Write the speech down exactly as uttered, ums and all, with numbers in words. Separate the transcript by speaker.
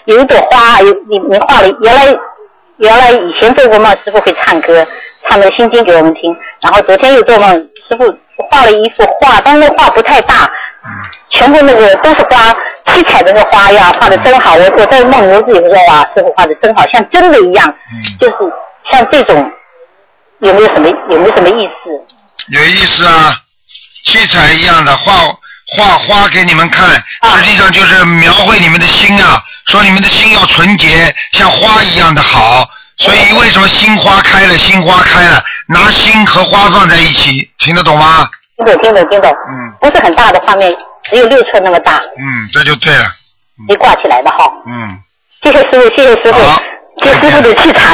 Speaker 1: 有一朵花，有你你画了，原来原来以前做过梦，师傅会唱歌，唱了心经给我们听，然后昨天又做梦，师傅画了一幅画，但是那画不太大，全部那个都是花，七彩的那个花呀，画的真好。我我在梦游自己说哇，师傅画的真好，像真的一样，就是像这种有没有什么有没有什么意思？
Speaker 2: 有意思啊，七彩一样的画画花给你们看，实际上就是描绘你们的心啊，说你们的心要纯洁，像花一样的好。所以为什么心花开了，心花开了，拿心和花放在一起，听得懂吗？
Speaker 1: 听懂听懂听懂。
Speaker 2: 嗯。
Speaker 1: 不是很大的画面，只有六寸那么大。
Speaker 2: 嗯，这就对了。
Speaker 1: 可以挂起来的哈。
Speaker 2: 嗯。
Speaker 1: 谢谢师傅，谢谢师傅，谢谢师傅的气场。